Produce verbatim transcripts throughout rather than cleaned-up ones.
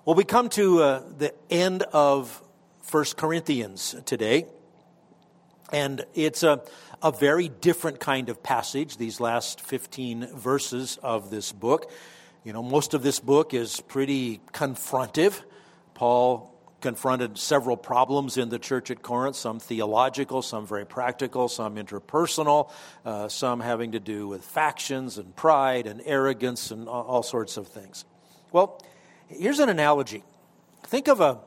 Well, we come to uh, the end of First Corinthians today, and it's a, a very different kind of passage, these last fifteen verses of this book. You know, most of this book is pretty confrontive. Paul confronted several problems in the church at Corinth, some theological, some very practical, some interpersonal, uh, some having to do with factions and pride and arrogance and all, all sorts of things. Well, here's an analogy. Think of a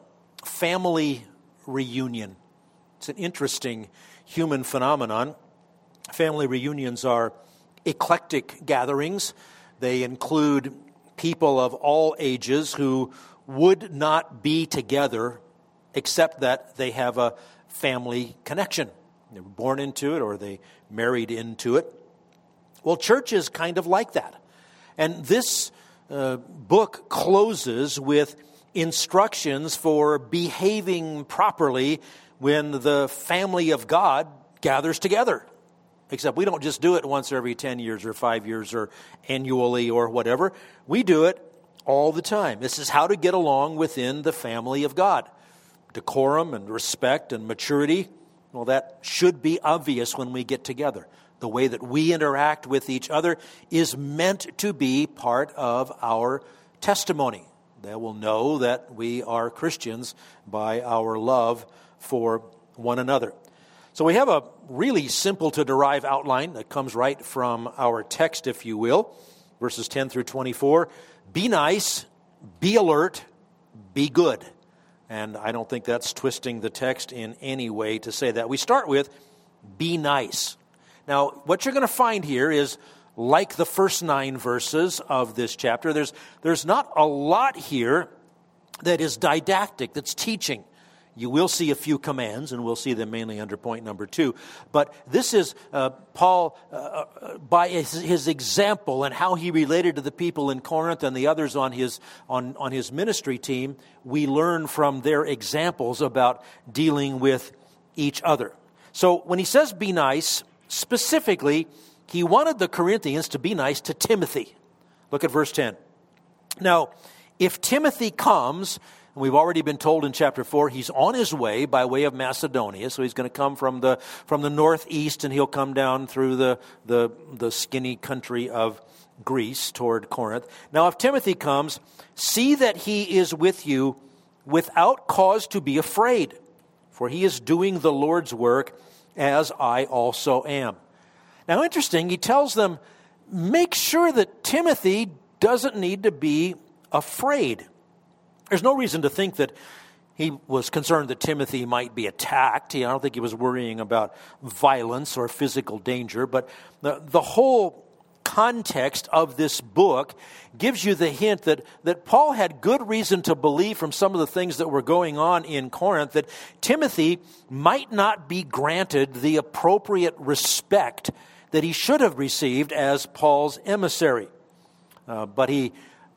family reunion. It's an interesting human phenomenon. Family reunions are eclectic gatherings. They include people of all ages who would not be together except that they have a family connection. They were born into it or they married into it. Well, church is kind of like that. And this uh, book closes with instructions for behaving properly when the family of God gathers together. Except we don't just do it once every ten years or five years or annually or whatever. We do it all the time. This is how to get along within the family of God. Decorum and respect and maturity, well, that should be obvious when we get together. The way that we interact with each other is meant to be part of our testimony. They will know that we are Christians by our love for one another. So we have a really simple to derive outline that comes right from our text, if you will. Verses ten through twenty-four. Be nice, be alert, be good. And I don't think that's twisting the text in any way to say that. We start with be nice. Now, what you're going to find here is, like the first nine verses of this chapter, there's, there's not a lot here that is didactic, that's teaching. You will see a few commands, and we'll see them mainly under point number two. But this is uh, Paul, uh, by his, his example and how he related to the people in Corinth and the others on his on, on his ministry team, we learn from their examples about dealing with each other. So when he says be nice, specifically, he wanted the Corinthians to be nice to Timothy. Look at verse ten. Now, if Timothy comes, and we've already been told in chapter four, he's on his way by way of Macedonia. So he's going to come from the from the northeast, and he'll come down through the, the, the skinny country of Greece toward Corinth. Now, if Timothy comes, see that he is with you without cause to be afraid, for he is doing the Lord's work as I also am. Now, interesting, he tells them, make sure that Timothy doesn't need to be afraid. There's no reason to think that he was concerned that Timothy might be attacked. I don't think he was worrying about violence or physical danger. But the, the whole context of this book gives you the hint that, that Paul had good reason to believe from some of the things that were going on in Corinth that Timothy might not be granted the appropriate respect that he should have received as Paul's emissary. Uh, but he,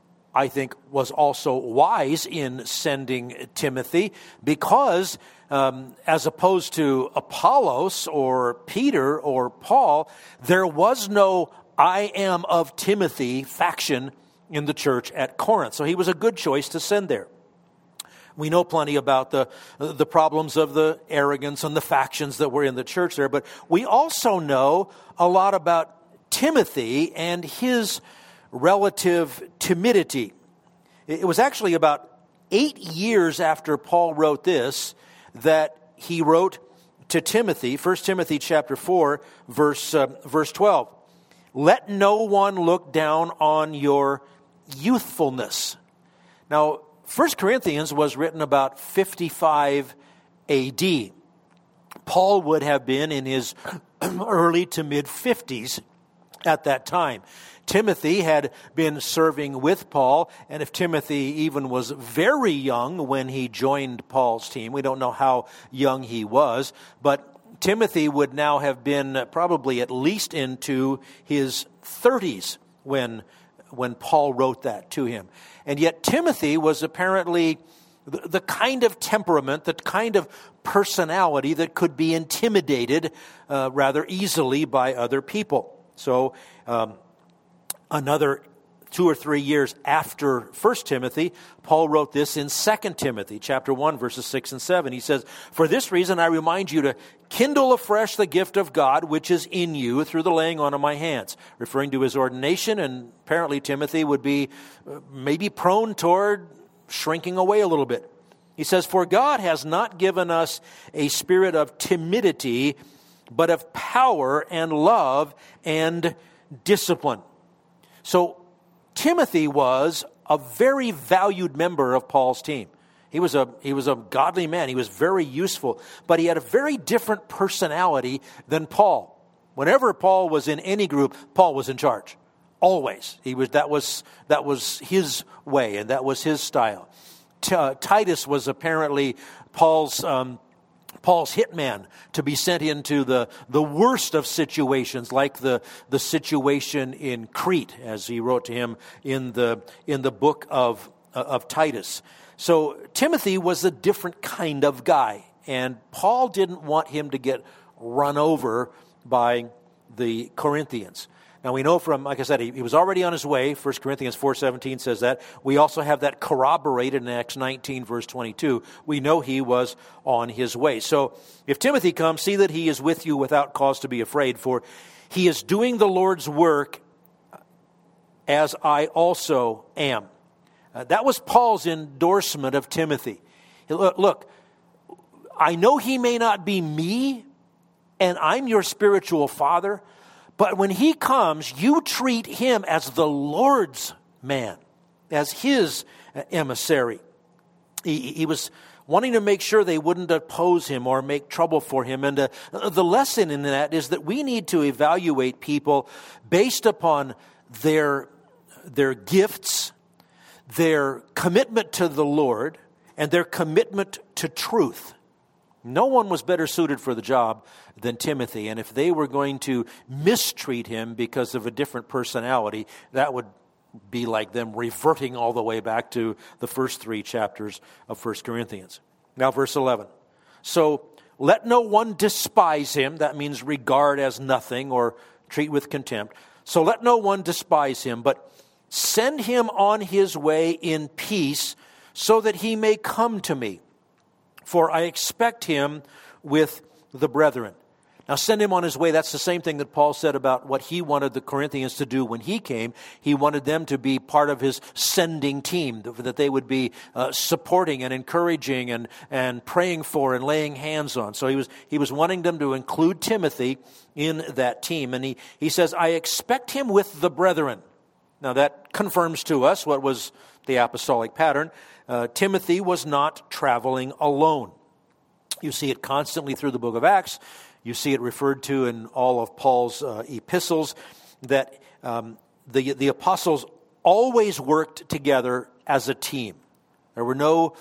I think, was also wise in sending Timothy because um, as opposed to Apollos or Peter or Paul, there was no I am of Timothy faction in the church at Corinth. So he was a good choice to send there. We know plenty about the the problems of the arrogance and the factions that were in the church there, but we also know a lot about Timothy and his relative timidity. It was actually about eight years after Paul wrote this that he wrote to Timothy, First Timothy chapter four, verse uh, verse twelve. Let no one look down on your youthfulness. Now, First Corinthians was written about fifty-five A D. Paul would have been in his early to mid-fifties at that time. Timothy had been serving with Paul, and if Timothy even was very young when he joined Paul's team, we don't know how young he was, but Timothy would now have been probably at least into his thirties when, when Paul wrote that to him. And yet Timothy was apparently the, the kind of temperament, the kind of personality that could be intimidated uh, rather easily by other people. So um, another two or three years after First Timothy, Paul wrote this in Second Timothy, chapter one, verses six and seven. He says, "For this reason I remind you to kindle afresh the gift of God which is in you through the laying on of my hands," referring to his ordination, and apparently Timothy would be maybe prone toward shrinking away a little bit. He says, "For God has not given us a spirit of timidity, but of power and love and discipline." So Timothy was a very valued member of Paul's team. He was a he was a godly man. He was very useful, but he had a very different personality than Paul. Whenever Paul was in any group, Paul was in charge. Always. He was that was that was his way, and that was his style. T- uh, Titus was apparently Paul's um, Paul's hitman to be sent into the, the worst of situations, like the, the situation in Crete, as he wrote to him in the in the book of of Titus. So Timothy was a different kind of guy, and Paul didn't want him to get run over by the Corinthians. Now we know from, like I said, he, he was already on his way. First Corinthians four seventeen says that. We also have that corroborated in Acts nineteen, verse twenty-two. We know he was on his way. So if Timothy comes, see that he is with you without cause to be afraid, for he is doing the Lord's work as I also am. Uh, that was Paul's endorsement of Timothy. Look, look, I know he may not be me, and I'm your spiritual father, but when he comes, you treat him as the Lord's man, as his emissary. He, he was wanting to make sure they wouldn't oppose him or make trouble for him. And uh, the lesson in that is that we need to evaluate people based upon their, their gifts, their commitment to the Lord, and their commitment to truth. No one was better suited for the job than Timothy, and if they were going to mistreat him because of a different personality, that would be like them reverting all the way back to the first three chapters of First Corinthians. Now, verse eleven. "So let no one despise him," that means regard as nothing or treat with contempt. "So let no one despise him, but send him on his way in peace, so that he may come to me. For I expect him with the brethren." Now, send him on his way. That's the same thing that Paul said about what he wanted the Corinthians to do when he came. He wanted them to be part of his sending team, that they would be uh, supporting and encouraging and, and praying for and laying hands on. So he was he was wanting them to include Timothy in that team. And he, he says, "I expect him with the brethren." Now, that confirms to us what was the apostolic pattern. Uh, Timothy was not traveling alone. You see it constantly through the book of Acts. You see it referred to in all of Paul's uh, epistles, that um, the, the apostles always worked together as a team. There were no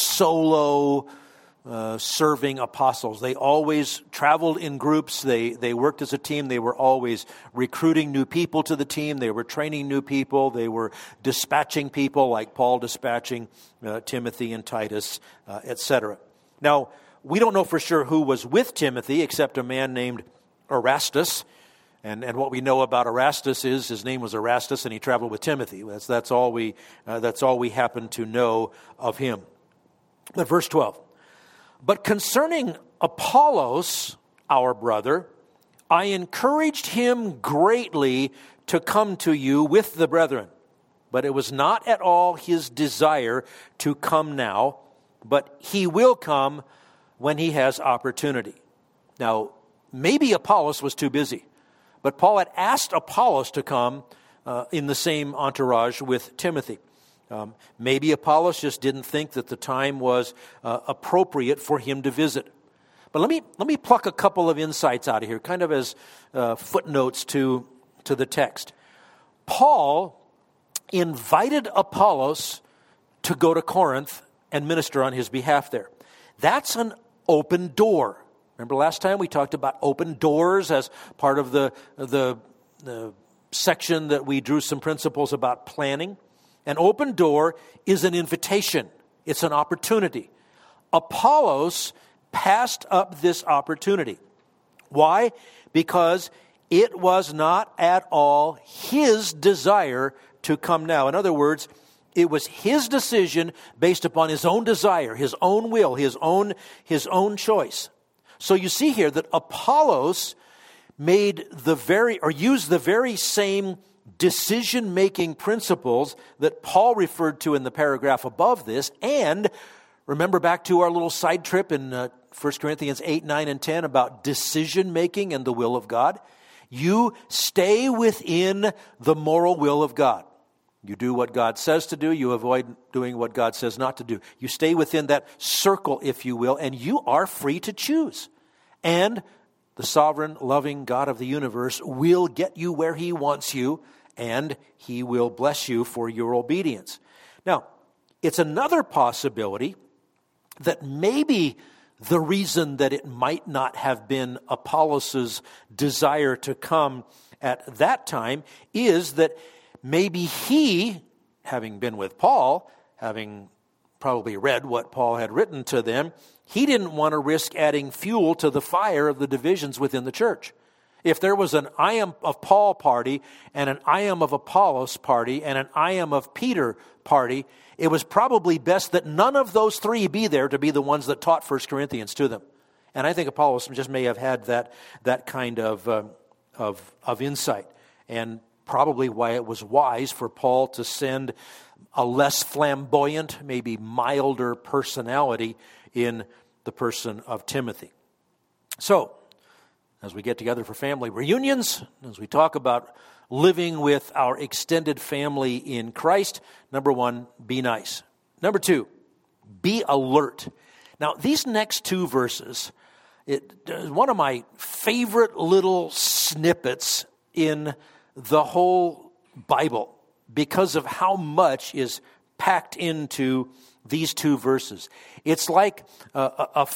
solo uh, serving apostles. They always traveled in groups. They, they worked as a team. They were always recruiting new people to the team. They were training new people. They were dispatching people, like Paul dispatching uh, Timothy and Titus, uh, et cetera. Now, we don't know for sure who was with Timothy except a man named Erastus. And, and what we know about Erastus is his name was Erastus and he traveled with Timothy. That's, that's, all, we, uh, that's all we happen to know of him. But verse twelve. "But concerning Apollos, our brother, I encouraged him greatly to come to you with the brethren. But it was not at all his desire to come now, but he will come when he has opportunity." Now, maybe Apollos was too busy, but Paul had asked Apollos to come uh, in the same entourage with Timothy. Um, maybe Apollos just didn't think that the time was uh, appropriate for him to visit. But let me let me pluck a couple of insights out of here, kind of as uh, footnotes to, to the text. Paul invited Apollos to go to Corinth and minister on his behalf there. That's an open door. Remember last time we talked about open doors as part of the, the, the section that we drew some principles about planning. An open door is an invitation. It's an opportunity. Apollos passed up this opportunity. Why? Because it was not at all his desire to come now. In other words, it was his decision based upon his own desire, his own will, his own, his own choice. So you see here that Apollos made the very, or used the very same decision-making principles that Paul referred to in the paragraph above this. And remember back to our little side trip in uh, First Corinthians eight, nine, and ten about decision-making and the will of God. You stay within the moral will of God. You do what God says to do. You avoid doing what God says not to do. You stay within that circle, if you will, and you are free to choose. And the sovereign, loving God of the universe will get you where he wants you, and he will bless you for your obedience. Now, it's another possibility that maybe the reason that it might not have been Apollos' desire to come at that time is that maybe he, having been with Paul, having probably read what Paul had written to them, he didn't want to risk adding fuel to the fire of the divisions within the church. If there was an I am of Paul party and an I am of Apollos party and an I am of Peter party, it was probably best that none of those three be there to be the ones that taught First Corinthians to them. And I think Apollos just may have had that that kind of uh, of of insight, and probably why it was wise for Paul to send a less flamboyant, maybe milder personality in the person of Timothy. So, as we get together for family reunions, as we talk about living with our extended family in Christ, number one, be nice. Number two, be alert. Now, these next two verses, it is one of my favorite little snippets in the whole Bible because of how much is packed into these two verses. It's like a, a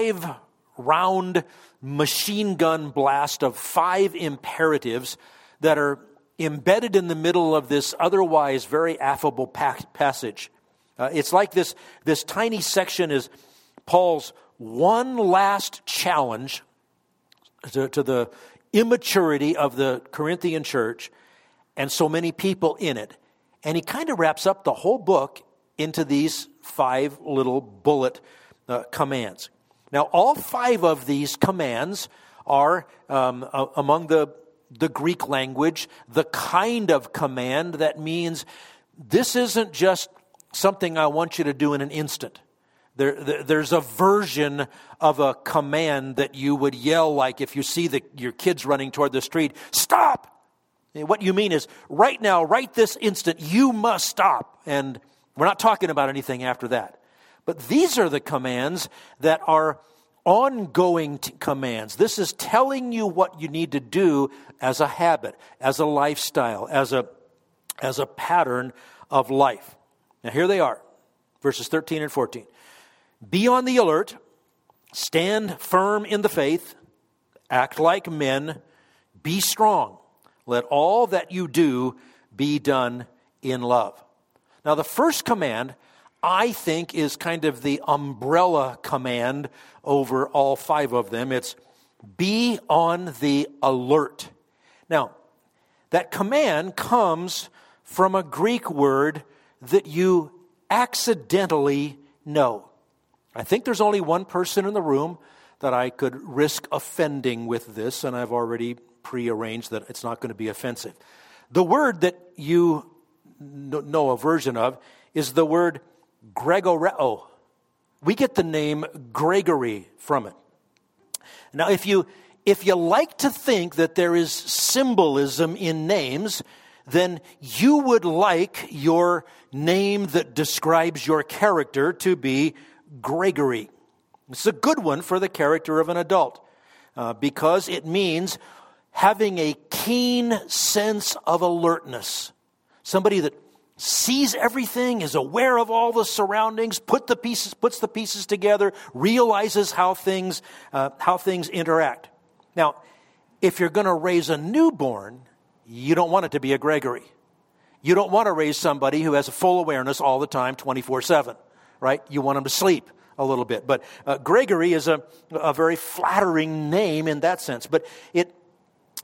five-round machine gun blast of five imperatives that are embedded in the middle of this otherwise very affable passage. Uh, it's like this, this tiny section is Paul's one last challenge to, to the immaturity of the Corinthian church and so many people in it. And he kind of wraps up the whole book into these five little bullet uh, commands. Now, all five of these commands are um, uh, among the, the Greek language, the kind of command that means this isn't just something I want you to do in an instant. There, there, there's a version of a command that you would yell like if you see the, your kids running toward the street, stop! What you mean is, right now, right this instant, you must stop. And we're not talking about anything after that. But these are the commands that are ongoing t- commands. This is telling you what you need to do as a habit, as a lifestyle, as a, as a pattern of life. Now here they are, verses thirteen and fourteen. Be on the alert, stand firm in the faith, act like men, be strong. Let all that you do be done in love. Now, the first command, I think, is kind of the umbrella command over all five of them. It's be on the alert. Now, that command comes from a Greek word that you accidentally know. I think there's only one person in the room that I could risk offending with this, and I've already prearranged that it's not going to be offensive. The word that you know a version of is the word Gregoreo. We get the name Gregory from it. Now, if you if you like to think that there is symbolism in names, then you would like your name that describes your character to be Gregory. It's a good one for the character of an adult uh, because it means having a keen sense of alertness. Somebody that sees everything, is aware of all the surroundings, put the pieces, puts the pieces together, realizes how things uh, how things interact. Now, if you're going to raise a newborn, you don't want it to be a Gregory. You don't want to raise somebody who has a full awareness all the time, twenty-four seven, right? You want them to sleep a little bit. But uh, Gregory is a, a very flattering name in that sense. But it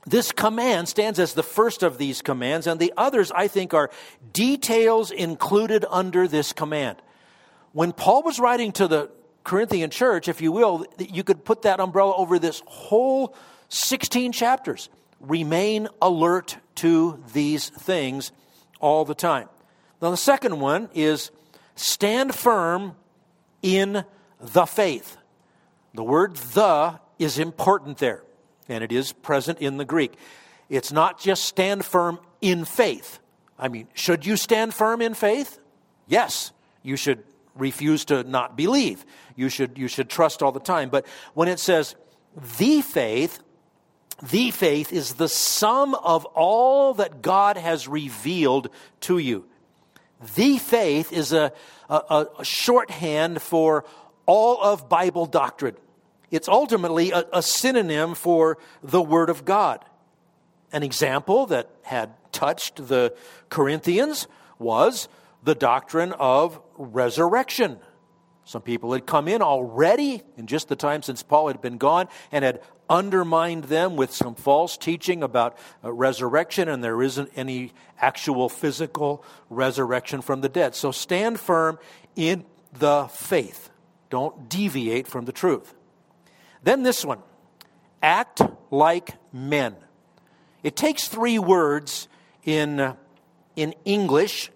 this command stands as the first of these commands, and the others, I think, are details included under this command. When Paul was writing to the Corinthian church, if you will, you could put that umbrella over this whole sixteen chapters. Remain alert to these things all the time. Now, the second one is stand firm in the faith. The word "the" is important there, and it is present in the Greek. It's not just stand firm in faith. I mean, should you stand firm in faith? Yes, you should refuse to not believe. You should, you should trust all the time. But when it says the faith, the faith is the sum of all that God has revealed to you. The faith is a, a, a shorthand for all of Bible doctrine. It's ultimately a, a synonym for the Word of God. An example that had touched the Corinthians was the doctrine of resurrection. Some people had come in already in just the time since Paul had been gone and had undermined them with some false teaching about uh, resurrection, and there isn't any actual physical resurrection from the dead. So stand firm in the faith. Don't deviate from the truth. Then this one, act like men. It takes three words in, uh, in English,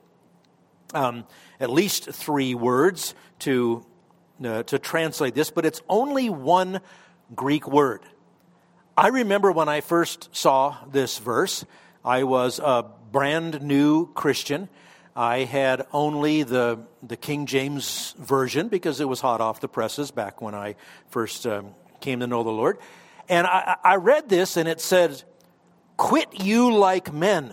um, at least three words to, uh, to translate this, but it's only one Greek word. I remember when I first saw this verse, I was a brand new Christian. I had only the, the King James Version because it was hot off the presses back when I first um, came to know the Lord. And I, I read this and it said, "Quit you like men."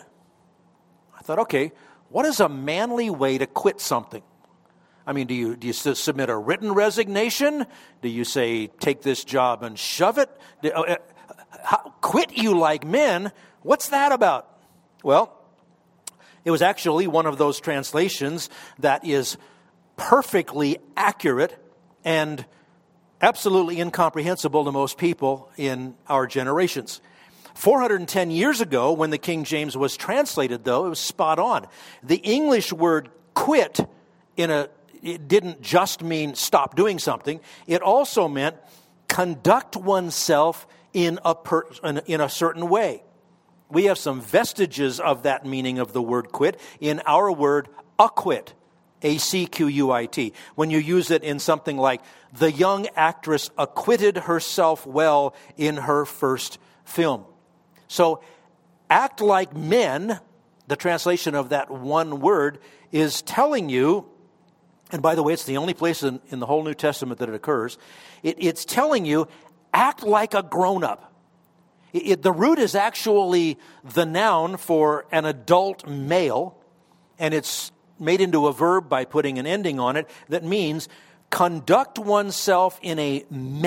I thought, okay, what is a manly way to quit something? I mean, do you do you submit a written resignation? Do you say, take this job and shove it? Do, uh, how, quit you like men? What's that about? Well, it was actually one of those translations that is perfectly accurate and absolutely incomprehensible to most people in our generations. four hundred ten years ago, when the King James was translated, though, it was spot on. The English word quit in a it didn't just mean stop doing something. It also meant conduct oneself in a per, in, in a certain way. We have some vestiges of that meaning of the word quit in our word acquit, A C Q U I T. When you use it in something like, the young actress acquitted herself well in her first film. So, act like men, the translation of that one word, is telling you, and by the way, it's the only place in, in the whole New Testament that it occurs, it, it's telling you, act like a grown-up. It, it, the root is actually the noun for an adult male, and it's made into a verb by putting an ending on it that means conduct oneself in a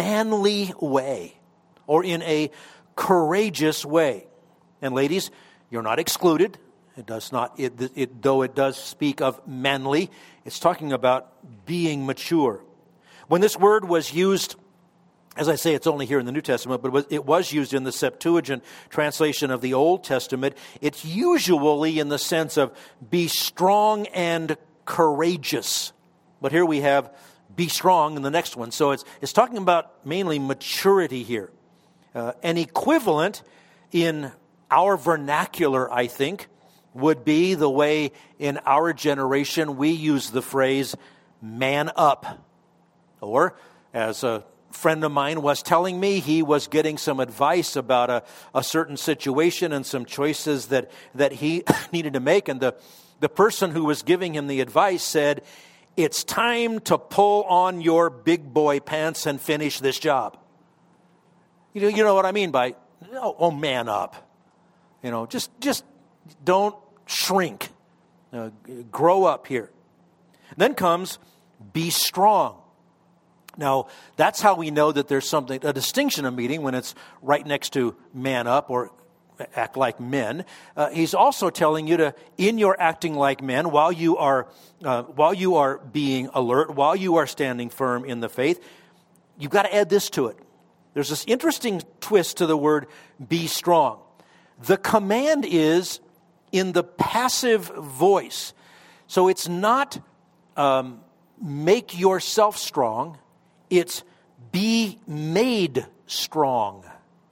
manly way or in a courageous way. And ladies, you're not excluded. It does not, it, it, though it does speak of manly, it's talking about being mature. When this word was used, as I say, it's only here in the New Testament, but it was used in the Septuagint translation of the Old Testament. It's usually in the sense of be strong and courageous. But here we have be strong in the next one. So it's, it's talking about mainly maturity here. Uh, an equivalent in our vernacular, I think, would be the way in our generation we use the phrase man up. Or, as a friend of mine was telling me, he was getting some advice about a, a certain situation and some choices that, that he needed to make. And the, the person who was giving him the advice said, it's time to pull on your big boy pants and finish this job. You know, you know what I mean by, oh, oh man up. You know, just just don't shrink. Uh, grow up here. Then comes be strong. Now, that's how we know that there's something, a distinction of meaning when it's right next to man up or act like men. Uh, he's also telling you to, in your acting like men, while you are uh, while you are being alert, while you are standing firm in the faith, you've got to add this to it. There's this interesting twist to the word be strong. the command is in the passive voice. So it's not um, make yourself strong, it's be made strong.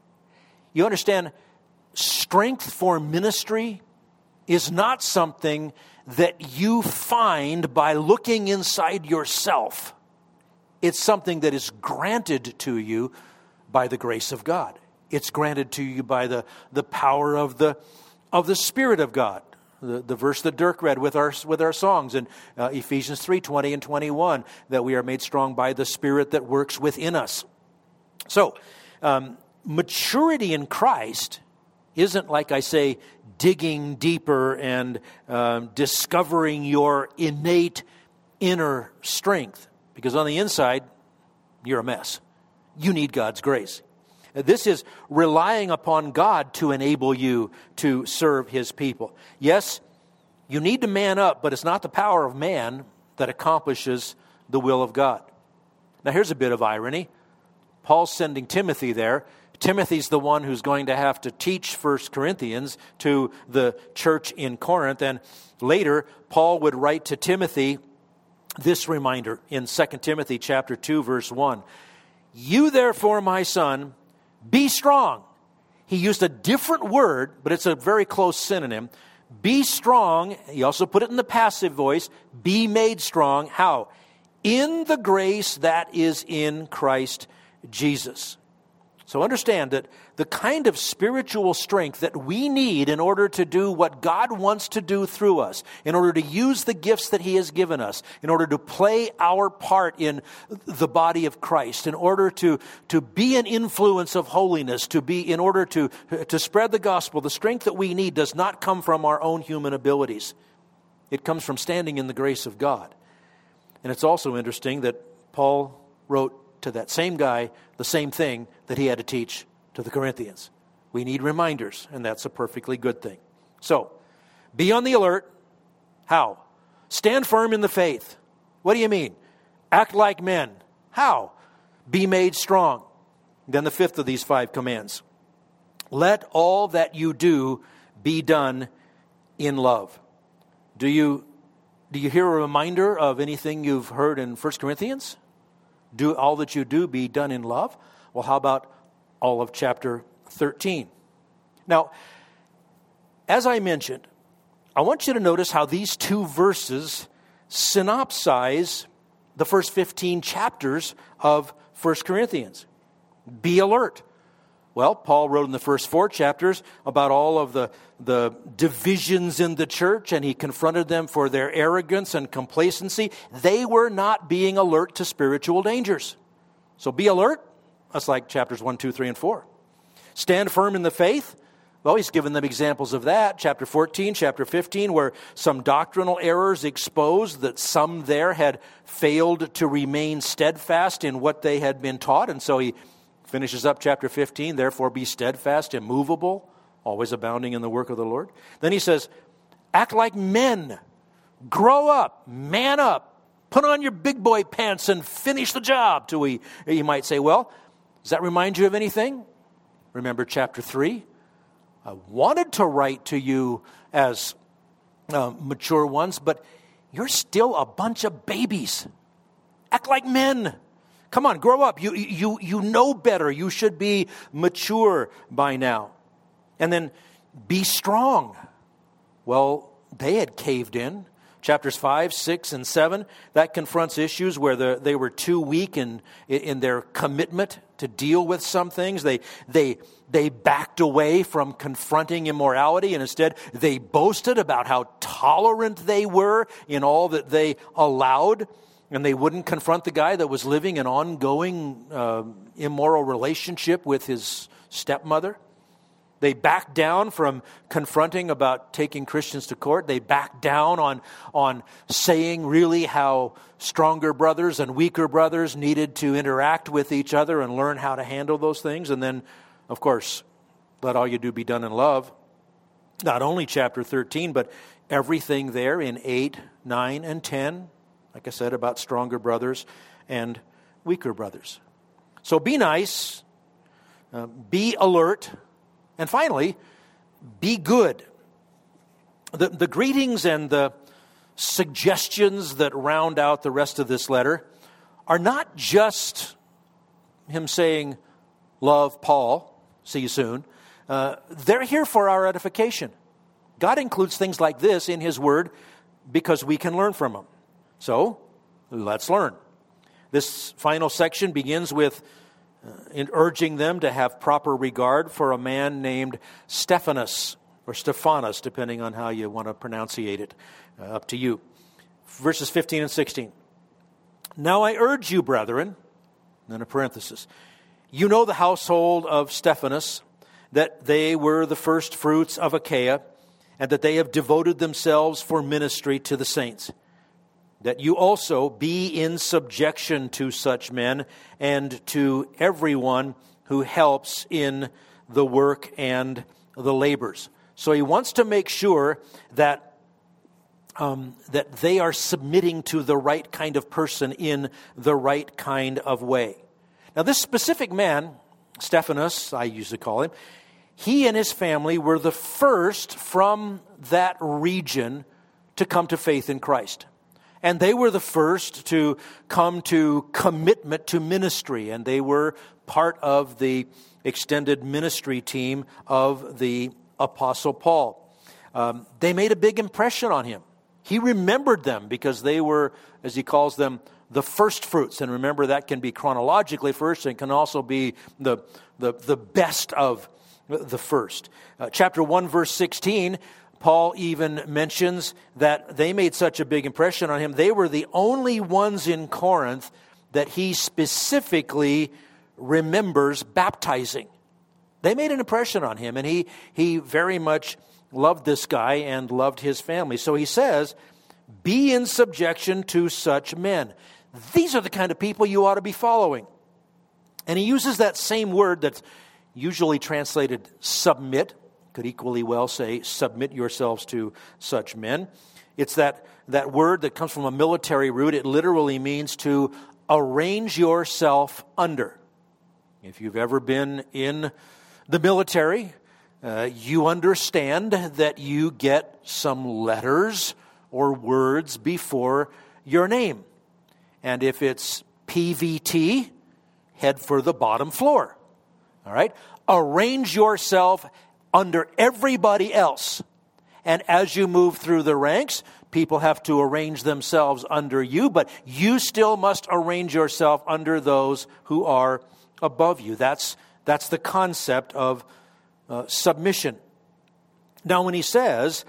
You understand, strength for ministry is not something that you find by looking inside yourself. It's something that is granted to you by the grace of God. It's granted to you by the, the power of the of the Spirit of God. The, the verse that Dirk read with our with our songs in uh, Ephesians three, twenty and twenty-one, that we are made strong by the Spirit that works within us. So, um, maturity in Christ isn't, like I say, digging deeper and um, discovering your innate inner strength. Because on the inside, you're a mess. You need God's grace. This is relying upon God to enable you to serve His people. Yes, you need to man up, but it's not the power of man that accomplishes the will of God. Now here's a bit of irony. Paul's sending Timothy there. Timothy's the one who's going to have to teach First Corinthians to the church in Corinth. And later, Paul would write to Timothy this reminder in Second Timothy chapter two, verse one. You therefore, my son, be strong. He used a different word, but it's a very close synonym. Be strong. He also put it in the passive voice. Be made strong. How? In the grace that is in Christ Jesus. So understand that the kind of spiritual strength that we need in order to do what God wants to do through us, in order to use the gifts that He has given us, in order to play our part in the body of Christ, in order to, to be an influence of holiness, to be in order to, to spread the gospel, the strength that we need does not come from our own human abilities. It comes from standing in the grace of God. And it's also interesting that Paul wrote to that same guy the same thing that he had to teach to the Corinthians. We need reminders, and that's a perfectly good thing. So, be on the alert. How? Stand firm in the faith. What do you mean? Act like men. How? Be made strong. Then the fifth of these five commands. Let all that you do be done in love. Do you, do you hear a reminder of anything you've heard in First Corinthians? Do all that you do be done in love? Well, how about all of chapter thirteen? Now, as I mentioned, I want you to notice how these two verses synopsize the first fifteen chapters of First Corinthians. Be alert. Well, Paul wrote in the first four chapters about all of the, the divisions in the church, and he confronted them for their arrogance and complacency. They were not being alert to spiritual dangers. So be alert. That's like chapters one, two, three, and four. Stand firm in the faith. Well, he's given them examples of that. Chapter fourteen, chapter fifteen, where some doctrinal errors exposed that some there had failed to remain steadfast in what they had been taught. And so he finishes up chapter fifteen, therefore be steadfast, immovable, always abounding in the work of the Lord. Then he says, act like men. Grow up, man up, put on your big boy pants and finish the job. Till we, you might say, well, does that remind you of anything? Remember chapter three? I wanted to write to you as uh, mature ones, but you're still a bunch of babies. Act like men. Come on, grow up. You, you, you know better. You should be mature by now. And then be strong. Well, they had caved in. Chapters five, six, and seven, that confronts issues where the, they were too weak in, in their commitment to deal with some things. They, they, they backed away from confronting immorality, and instead they boasted about how tolerant they were in all that they allowed. And they wouldn't confront the guy that was living an ongoing uh, immoral relationship with his stepmother. They backed down from confronting about taking Christians to court. They backed down on, on saying really how stronger brothers and weaker brothers needed to interact with each other and learn how to handle those things. And then, of course, let all you do be done in love. Not only chapter thirteen, but everything there in eight, nine, and ten. Like I said, about stronger brothers and weaker brothers. So be nice, uh, be alert, and finally, be good. The, the greetings and the suggestions that round out the rest of this letter are not just him saying, love Paul, see you soon. Uh, they're here for our edification. God includes things like this in his word because we can learn from them. So, let's learn. This final section begins with uh, in urging them to have proper regard for a man named Stephanas, or Stephanas, depending on how you want to pronunciate it, uh, up to you. Verses fifteen and sixteen. Now I urge you, brethren, then a parenthesis, you know the household of Stephanas, that they were the first fruits of Achaia, and that they have devoted themselves for ministry to the saints. That you also be in subjection to such men and to everyone who helps in the work and the labors. So he wants to make sure that um, that they are submitting to the right kind of person in the right kind of way. Now this specific man, Stephanas, I used to call him, he and his family were the first from that region to come to faith in Christ. And they were the first to come to commitment to ministry, and they were part of the extended ministry team of the Apostle Paul. Um, they made a big impression on him. He remembered them because they were, as he calls them, the first fruits. And remember, that can be chronologically first, and can also be the, the, the best of the first. Uh, chapter one, verse sixteen, Paul even mentions that they made such a big impression on him. They were the only ones in Corinth that he specifically remembers baptizing. They made an impression on him, and he, he very much loved this guy and loved his family. So he says, be in subjection to such men. These are the kind of people you ought to be following. And he uses that same word that's usually translated submit. Could equally well say, submit yourselves to such men. It's that, that word that comes from a military root. It literally means to arrange yourself under. If you've ever been in the military, uh, you understand that you get some letters or words before your name. And if it's P V T, head for the bottom floor. All right? Arrange yourself under everybody else. And as you move through the ranks, people have to arrange themselves under you, but you still must arrange yourself under those who are above you. That's, that's the concept of uh, submission. Now, when he says,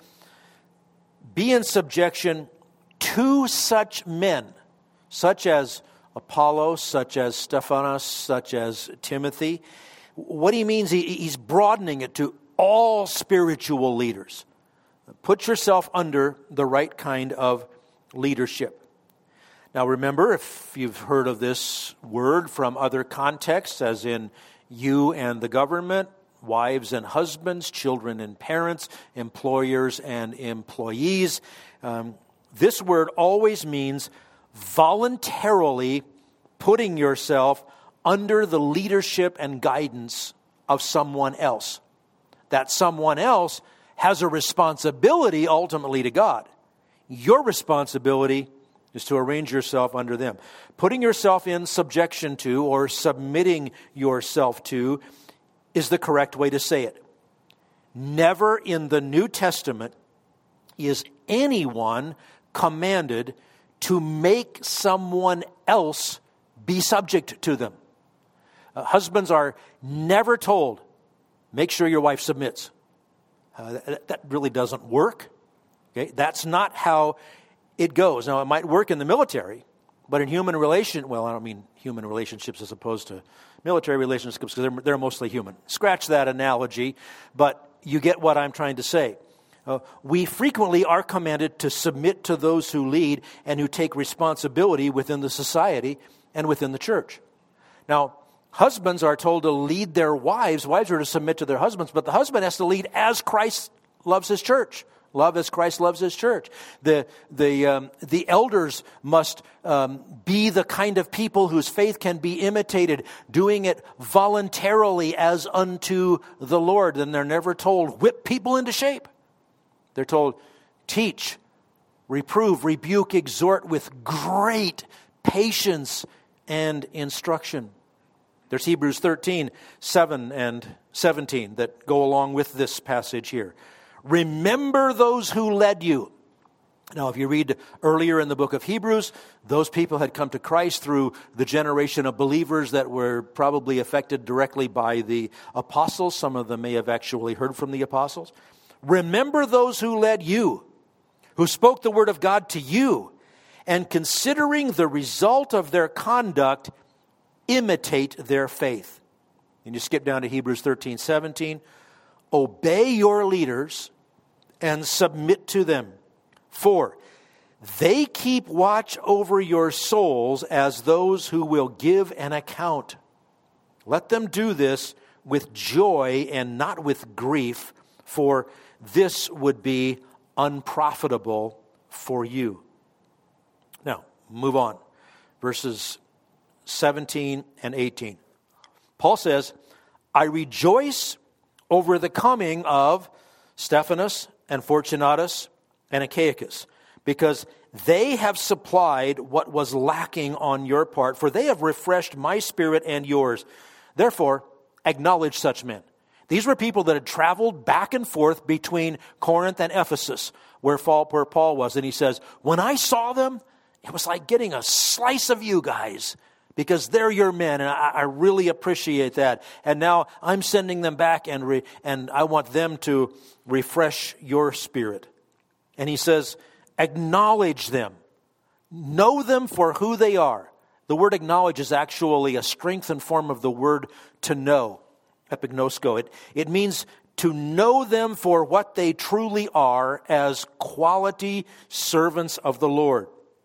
be in subjection to such men, such as Apollos, such as Stephanas, such as Timothy, what he means, he, he's broadening it to all spiritual leaders. Put yourself under the right kind of leadership. Now remember, if you've heard of this word from other contexts, as in you and the government, wives and husbands, children and parents, employers and employees, um, this word always means voluntarily putting yourself under the leadership and guidance of someone else. That someone else has a responsibility ultimately to God. Your responsibility is to arrange yourself under them. Putting yourself in subjection to, or submitting yourself to, is the correct way to say it. Never in the New Testament is anyone commanded to make someone else be subject to them. Uh, husbands are never told, make sure your wife submits. Uh, that, that really doesn't work. Okay, that's not how it goes. Now, it might work in the military, but in human relation, well, I don't mean human relationships as opposed to military relationships, because they're, they're mostly human. Scratch that analogy, but you get what I'm trying to say. Uh, we frequently are commanded to submit to those who lead and who take responsibility within the society and within the church. Now, husbands are told to lead their wives. Wives are to submit to their husbands, but the husband has to lead as Christ loves his church. Love as Christ loves his church. The the um, the elders must um, be the kind of people whose faith can be imitated, doing it voluntarily as unto the Lord. And they're never told, whip people into shape. They're told, teach, reprove, rebuke, exhort with great patience and instruction. There's Hebrews thirteen, seven and seventeen that go along with this passage here. Remember those who led you. Now, if you read earlier in the book of Hebrews, those people had come to Christ through the generation of believers that were probably affected directly by the apostles. Some of them may have actually heard from the apostles. Remember those who led you, who spoke the word of God to you, and considering the result of their conduct, imitate their faith. And you skip down to Hebrews thirteen, seventeen. Obey your leaders and submit to them. For they keep watch over your souls as those who will give an account. Let them do this with joy and not with grief, for this would be unprofitable for you. Now, move on. Verses seventeen and eighteen. Paul says, I rejoice over the coming of Stephanas and Fortunatus and Achaicus, because they have supplied what was lacking on your part, for they have refreshed my spirit and yours. Therefore, acknowledge such men. These were people that had traveled back and forth between Corinth and Ephesus, where Paul was. And he says, when I saw them, it was like getting a slice of you guys, because they're your men, and I, I really appreciate that. And now I'm sending them back, and re, and I want them to refresh your spirit. And he says, acknowledge them. Know them for who they are. The word acknowledge is actually a strengthened form of the word to know, epignosko. It, it means to know them for what they truly are as quality servants of the Lord.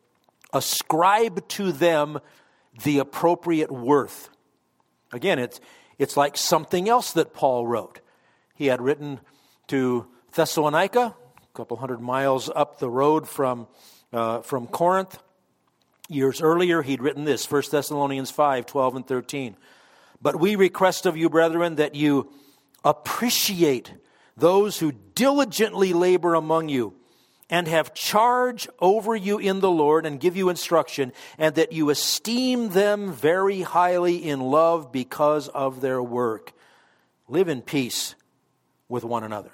Ascribe to them the appropriate worth. Again, it's it's like something else that Paul wrote. He had written to Thessalonica, a couple hundred miles up the road from uh, from Corinth. Years earlier, he'd written this, First Thessalonians five, twelve and thirteen. But we request of you, brethren, that you appreciate those who diligently labor among you, and have charge over you in the Lord, and give you instruction, and that you esteem them very highly in love because of their work. Live in peace with one another.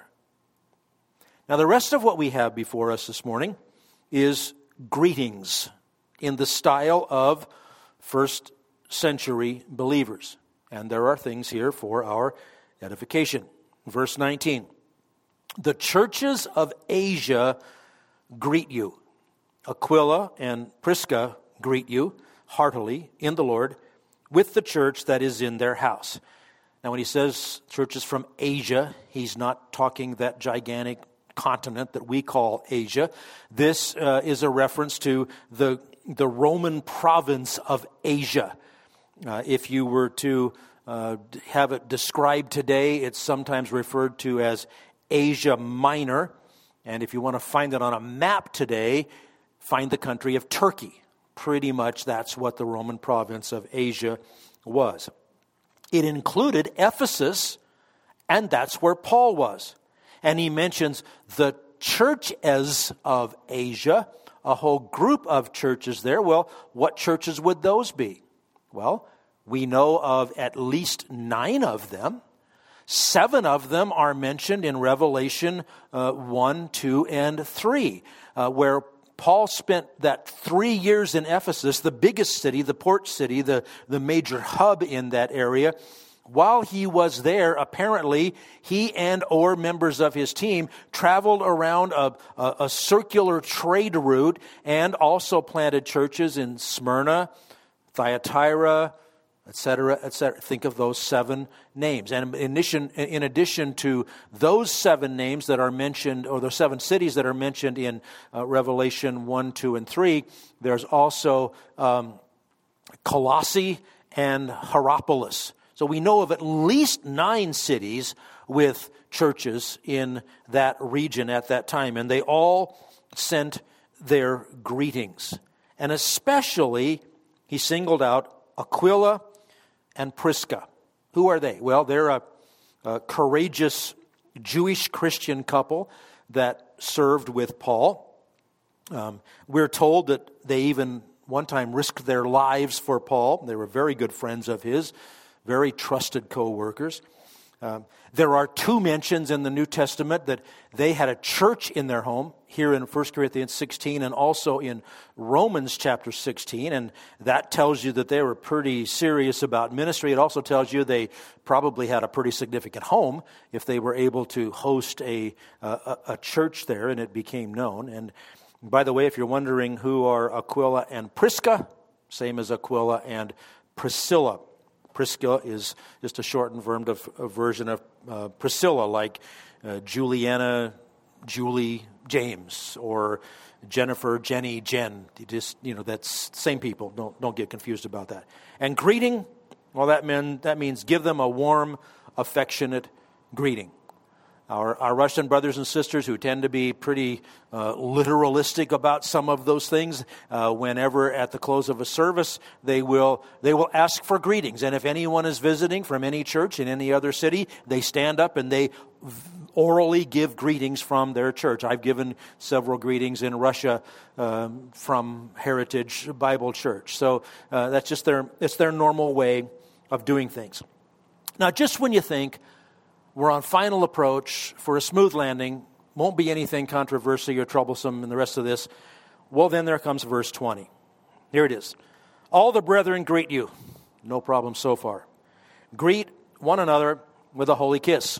Now, the rest of what we have before us this morning is greetings in the style of first century believers. And there are things here for our edification. Verse nineteen. The churches of Asia greet you. Aquila and Prisca greet you heartily in the Lord with the church that is in their house. Now, when he says churches from Asia, he's not talking that gigantic continent that we call Asia. This uh, is a reference to the, the Roman province of Asia. Uh, if you were to uh, have it described today, it's sometimes referred to as Asia Minor. And if you want to find it on a map today, find the country of Turkey. Pretty much that's what the Roman province of Asia was. It included Ephesus, and that's where Paul was. And he mentions the churches of Asia, a whole group of churches there. Well, what churches would those be? Well, we know of at least nine of them. Seven of them are mentioned in Revelation uh, one, two, and three, uh, where Paul spent that three years in Ephesus, the biggest city, the port city, the, the major hub in that area. While he was there, apparently, he and or members of his team traveled around a, a, a circular trade route and also planted churches in Smyrna, Thyatira, et cetera, et cetera. Think of those seven names. And in addition, in addition to those seven names that are mentioned, or the seven cities that are mentioned in uh, Revelation one, two, and three, there's also um, Colossae and Hierapolis. So we know of at least nine cities with churches in that region at that time, and they all sent their greetings. And especially, he singled out Aquila and Prisca. Who are they? Well, they're a, a courageous Jewish Christian couple that served with Paul. Um, we're told that they even one time risked their lives for Paul. They were very good friends of his, very trusted co-workers. Um, there are two mentions in the New Testament that they had a church in their home, here in First Corinthians sixteen and also in Romans chapter sixteen, and that tells you that they were pretty serious about ministry. It also tells you they probably had a pretty significant home if they were able to host a, a, a church there, and it became known. And by the way, if you're wondering who are Aquila and Prisca, same as Aquila and Priscilla. Prisca is just a shortened version of, a version of uh, Priscilla, like uh, Juliana, Julie, James, or Jennifer, Jenny, Jen. You just, you know, that's same people. Don't don't get confused about that. And greeting, well, that mean that means give them a warm, affectionate greeting. Our, our Russian brothers and sisters, who tend to be pretty uh, literalistic about some of those things, uh, whenever at the close of a service, they will they will ask for greetings. And if anyone is visiting from any church in any other city, they stand up and they orally give greetings from their church. I've given several greetings in Russia um, from Heritage Bible Church. So uh, that's just their it's their normal way of doing things. Now, just when you think we're on final approach for a smooth landing, won't be anything controversial or troublesome in the rest of this, well, then there comes verse twenty. Here it is. All the brethren greet you. No problem so far. Greet one another with a holy kiss.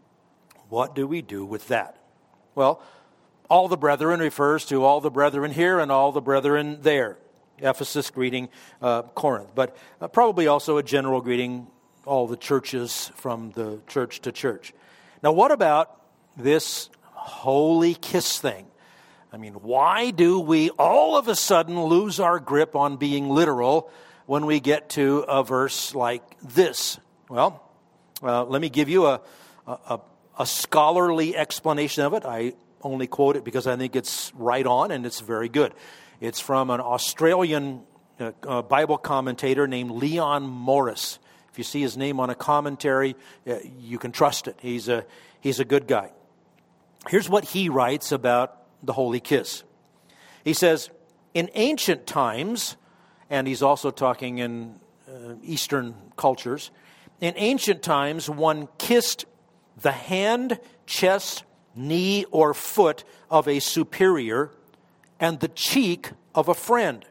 What do we do with that? Well, all the brethren refers to all the brethren here and all the brethren there. Ephesus greeting uh, Corinth, but uh, probably also a general greeting all the churches from the church to church. Now, what about this holy kiss thing? I mean, why do we all of a sudden lose our grip on being literal when we get to a verse like this? Well, uh, let me give you a, a, a scholarly explanation of it. I only quote it because I think it's right on and it's very good. It's from an Australian uh, uh, Bible commentator named Leon Morris. If you see his name on a commentary, uh, you can trust it. He's a he's a good guy. Here's what he writes about the holy kiss. He says, in ancient times, and he's also talking in uh, Eastern cultures, in ancient times, one kissed the hand, chest, knee, or foot of a superior and the cheek of a friend.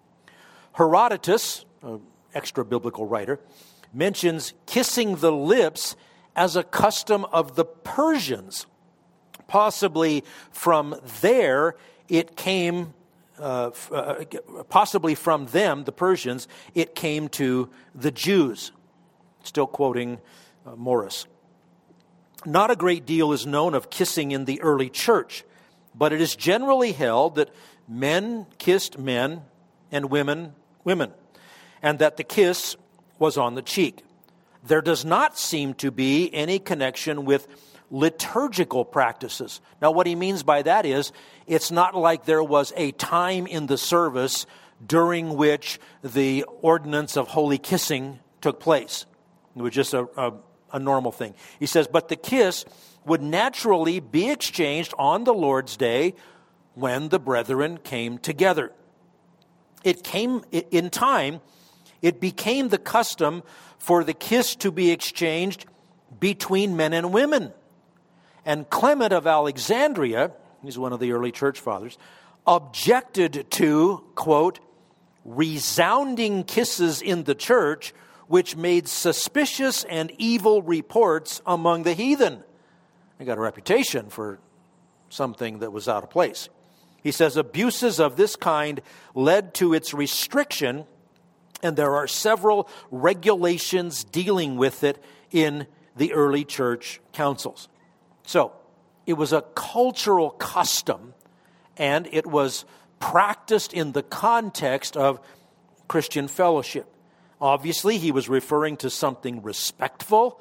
Herodotus, an extra-biblical writer, mentions kissing the lips as a custom of the Persians. Possibly from there, it came, uh, uh, possibly from them, the Persians, it came to the Jews. Still quoting uh, Morris. Not a great deal is known of kissing in the early church, but it is generally held that men kissed men and women, women, and that the kiss was on the cheek. There does not seem to be any connection with liturgical practices. Now, what he means by that is, it's not like there was a time in the service during which the ordinance of holy kissing took place. It was just a, a, a normal thing. He says, but the kiss would naturally be exchanged on the Lord's Day when the brethren came together. It came in time, it became the custom for the kiss to be exchanged between men and women. And Clement of Alexandria, he's one of the early church fathers, objected to, quote, resounding kisses in the church, which made suspicious and evil reports among the heathen. They got a reputation for something that was out of place. He says abuses of this kind led to its restriction, and there are several regulations dealing with it in the early church councils. So, it was a cultural custom, and it was practiced in the context of Christian fellowship. Obviously, he was referring to something respectful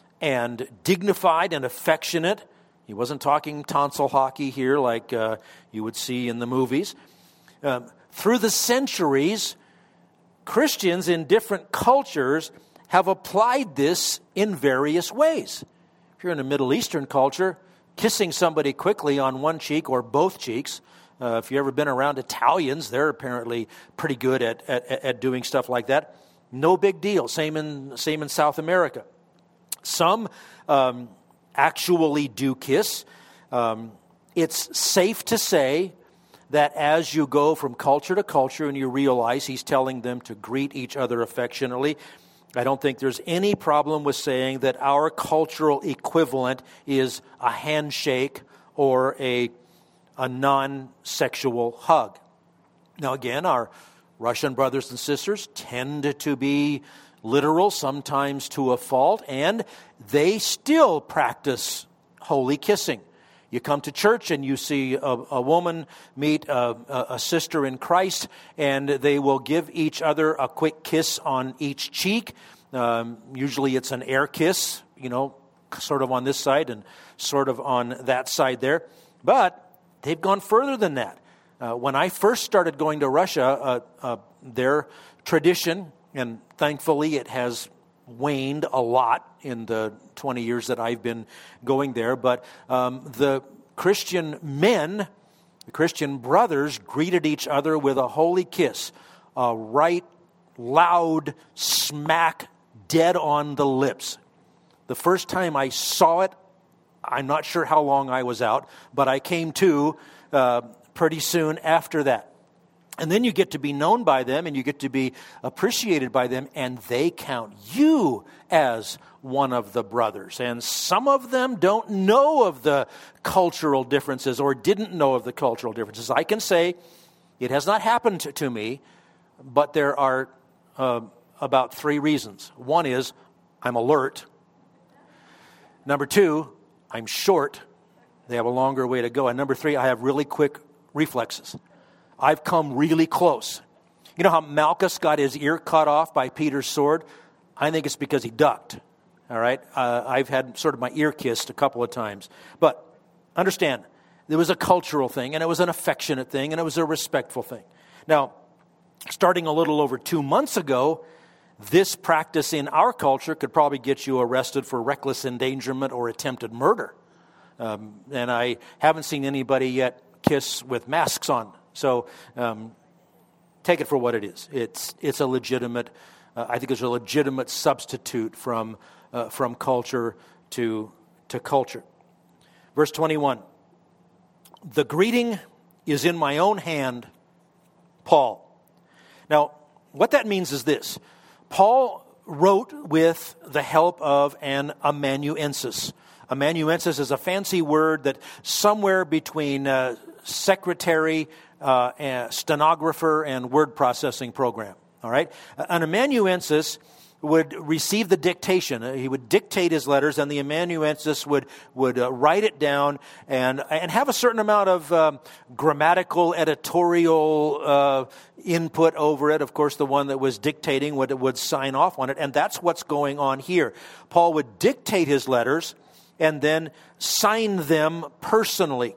and dignified and affectionate. He wasn't talking tonsil hockey here like uh, you would see in the movies. Um, through the centuries, Christians in different cultures have applied this in various ways. If you're in a Middle Eastern culture, kissing somebody quickly on one cheek or both cheeks, uh, if you've ever been around Italians, they're apparently pretty good at, at, at doing stuff like that. No big deal. Same in, same in South America. Some um, actually do kiss. Um, it's safe to say that as you go from culture to culture and you realize he's telling them to greet each other affectionately, I don't think there's any problem with saying that our cultural equivalent is a handshake or a, a non-sexual hug. Now again, our Russian brothers and sisters tend to be literal, sometimes to a fault, and they still practice holy kissing. You come to church and you see a, a woman meet a, a sister in Christ, and they will give each other a quick kiss on each cheek. Um, usually it's an air kiss, you know, sort of on this side and sort of on that side there. But they've gone further than that. Uh, when I first started going to Russia, uh, uh, their tradition, and thankfully it has waned a lot in the twenty years that I've been going there, but um, the Christian men, the Christian brothers, greeted each other with a holy kiss, a right, loud smack dead on the lips. The first time I saw it, I'm not sure how long I was out, but I came to uh, pretty soon after that. And then you get to be known by them and you get to be appreciated by them, and they count you as one of the brothers. And some of them don't know of the cultural differences or didn't know of the cultural differences. I can say it has not happened to, to me, but there are uh, about three reasons. One is I'm alert. Number two, I'm short. They have a longer way to go. And number three, I have really quick reflexes. I've come really close. You know how Malchus got his ear cut off by Peter's sword? I think it's because he ducked. All right? Uh, I've had sort of my ear kissed a couple of times. But understand, there was a cultural thing, and it was an affectionate thing, and it was a respectful thing. Now, starting a little over two months ago, this practice in our culture could probably get you arrested for reckless endangerment or attempted murder. Um, and I haven't seen anybody yet kiss with masks on. So um, take it for what it is. It's it's a legitimate, uh, I think it's a legitimate substitute from uh, from culture to to culture. Verse twenty-one. The greeting is in my own hand, Paul. Now, what that means is this. Paul wrote with the help of an amanuensis. Amanuensis is a fancy word that somewhere between uh, secretary, uh, and stenographer, and word processing program. All right? An amanuensis would receive the dictation. He would dictate his letters, and the amanuensis would would uh, write it down and and have a certain amount of um, grammatical, editorial uh, input over it. Of course, the one that was dictating would would sign off on it, and that's what's going on here. Paul would dictate his letters and then sign them personally.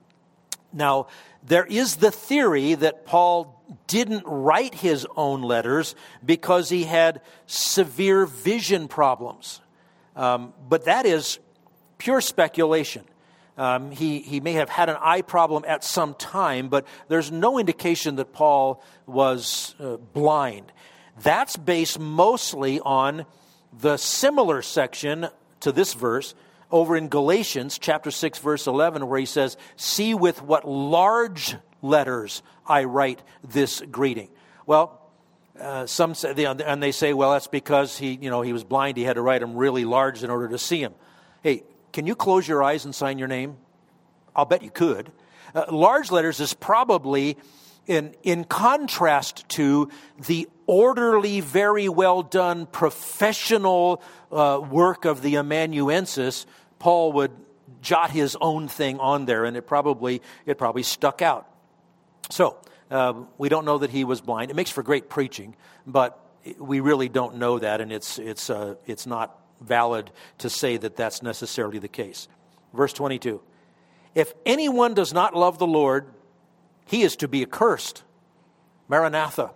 Now, there is the theory that Paul didn't write his own letters because he had severe vision problems. Um, but that is pure speculation. Um, he, he may have had an eye problem at some time, but there's no indication that Paul was uh, blind. That's based mostly on the similar section to this verse over in Galatians chapter six, verse eleven, where he says, "See with what large letters I write this greeting." Well, uh, some say, and they say, well, that's because he, you know, he was blind. He had to write them really large in order to see him. Hey, can you close your eyes and sign your name? I'll bet you could. Uh, large letters is probably in in contrast to the orderly, very well done, professional uh, work of the amanuensis. Paul would jot his own thing on there, and it probably it probably stuck out. So uh, we don't know that he was blind. It makes for great preaching, but we really don't know that, and it's it's uh, it's not valid to say that that's necessarily the case. Verse twenty-two, if anyone does not love the Lord, he is to be accursed. Maranatha.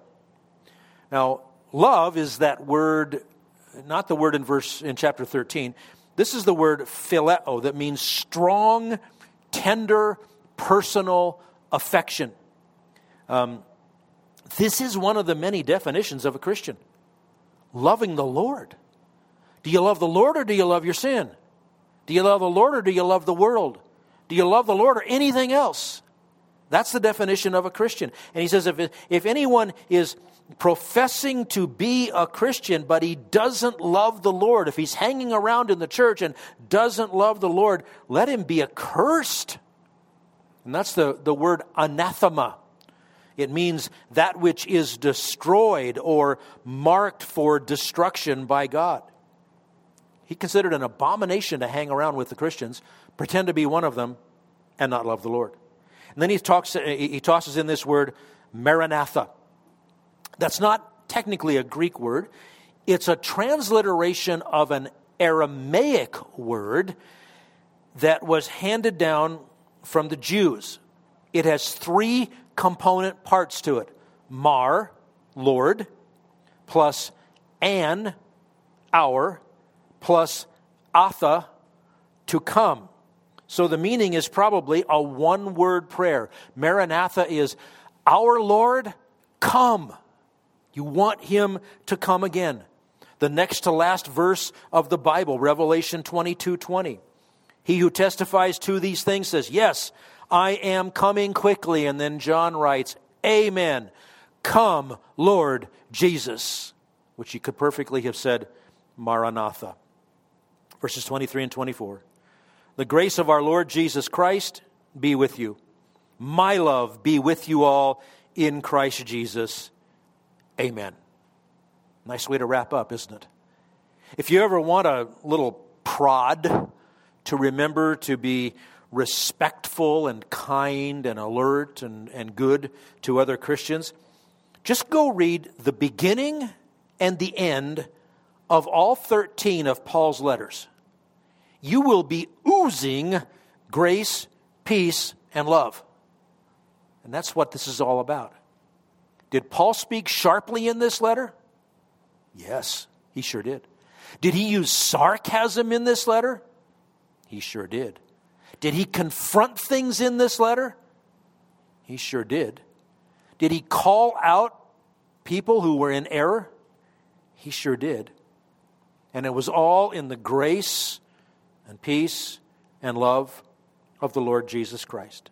Now, love is that word, not the word in verse in chapter thirteen. This is the word phileo, that means strong, tender, personal affection. Um, this is one of the many definitions of a Christian. Loving the Lord. Do you love the Lord or do you love your sin? Do you love the Lord or do you love the world? Do you love the Lord or anything else? That's the definition of a Christian. And he says if, if anyone is professing to be a Christian, but he doesn't love the Lord, if he's hanging around in the church and doesn't love the Lord, let him be accursed. And that's the, the word anathema. It means that which is destroyed or marked for destruction by God. He considered an abomination to hang around with the Christians, pretend to be one of them, and not love the Lord. And then he talks. He tosses in this word, Maranatha. That's not technically a Greek word. It's a transliteration of an Aramaic word that was handed down from the Jews. It has three component parts to it. Mar, Lord, plus an, our, plus atha, to come. So the meaning is probably a one-word prayer. Maranatha is, our Lord, come. You want him to come again. The next to last verse of the Bible, Revelation twenty-two twenty. He who testifies to these things says, yes, I am coming quickly. And then John writes, amen. Come, Lord Jesus. Which he could perfectly have said, Maranatha. Verses twenty-three and twenty-four. The grace of our Lord Jesus Christ be with you. My love be with you all in Christ Jesus. Amen. Nice way to wrap up, isn't it? If you ever want a little prod to remember to be respectful and kind and alert and, and good to other Christians, just go read the beginning and the end of all thirteen of Paul's letters. You will be oozing grace, peace, and love. And that's what this is all about. Did Paul speak sharply in this letter? Yes, he sure did. Did he use sarcasm in this letter? He sure did. Did he confront things in this letter? He sure did. Did he call out people who were in error? He sure did. And it was all in the grace and peace and love of the Lord Jesus Christ.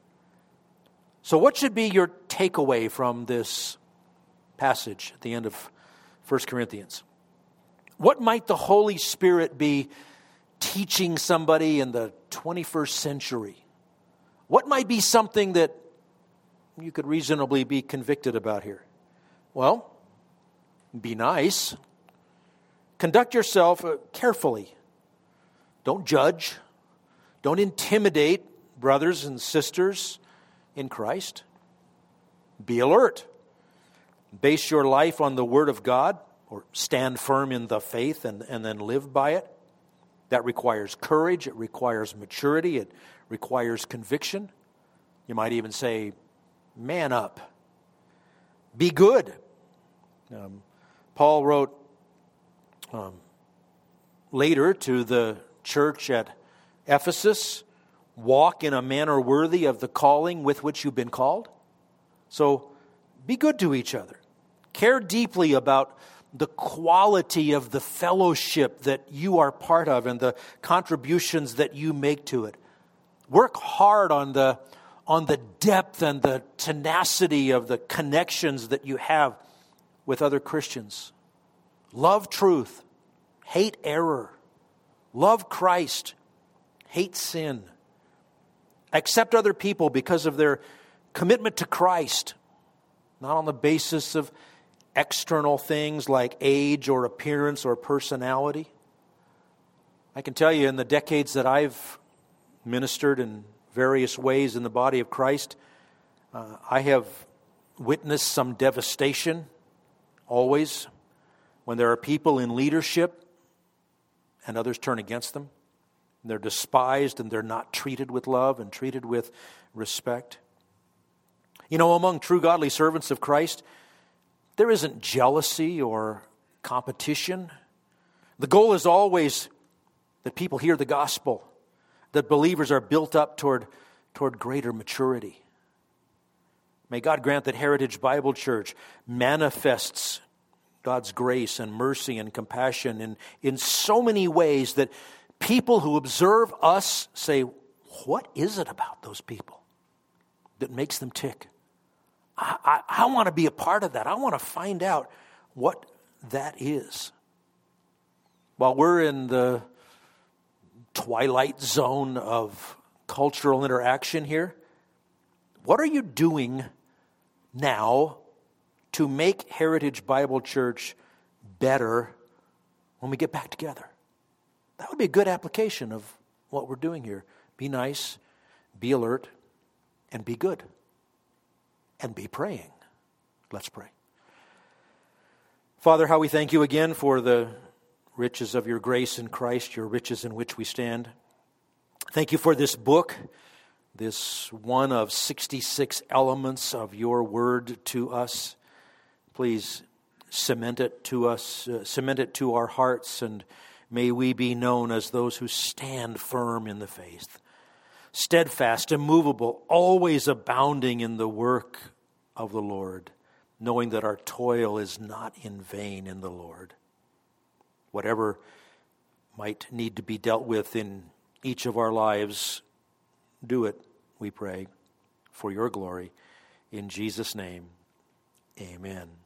So what should be your takeaway from this passage at the end of First Corinthians? What might the Holy Spirit be teaching somebody in the twenty-first century? What might be something that you could reasonably be convicted about here? Well, be nice. Conduct yourself carefully. Don't judge. Don't intimidate brothers and sisters in Christ. Be alert. Base your life on the Word of God, or stand firm in the faith and, and then live by it. That requires courage. It requires maturity. It requires conviction. You might even say, man up. Be good. Um, Paul wrote um, later to the church at Ephesus, walk in a manner worthy of the calling with which you've been called. So be good to each other. Care deeply about the quality of the fellowship that you are part of and the contributions that you make to it. Work hard on the, on the depth and the tenacity of the connections that you have with other Christians. Love truth. Hate error. Love Christ. Hate sin. Accept other people because of their commitment to Christ, not on the basis of external things like age or appearance or personality. I can tell you in the decades that I've ministered in various ways in the body of Christ, uh, I have witnessed some devastation, always, when there are people in leadership and others turn against them. They're despised and they're not treated with love and treated with respect. You know, among true godly servants of Christ, there isn't jealousy or competition. The goal is always that people hear the gospel, that believers are built up toward, toward greater maturity. May God grant that Heritage Bible Church manifests God's grace and mercy and compassion in, in so many ways that people who observe us say, what is it about those people that makes them tick? I, I, I want to be a part of that. I want to find out what that is. While we're in the twilight zone of cultural interaction here, what are you doing now to make Heritage Bible Church better when we get back together? That would be a good application of what we're doing here. Be nice, be alert, and be good. And be praying. Let's pray. Father, how we thank you again for the riches of your grace in Christ, your riches in which we stand. Thank you for this book, this one of sixty-six elements of your word to us. Please cement it to us, uh, cement it to our hearts, and may we be known as those who stand firm in the faith, steadfast, immovable, always abounding in the work of the Lord, knowing that our toil is not in vain in the Lord. Whatever might need to be dealt with in each of our lives, do it, we pray, for your glory. In Jesus' name, amen.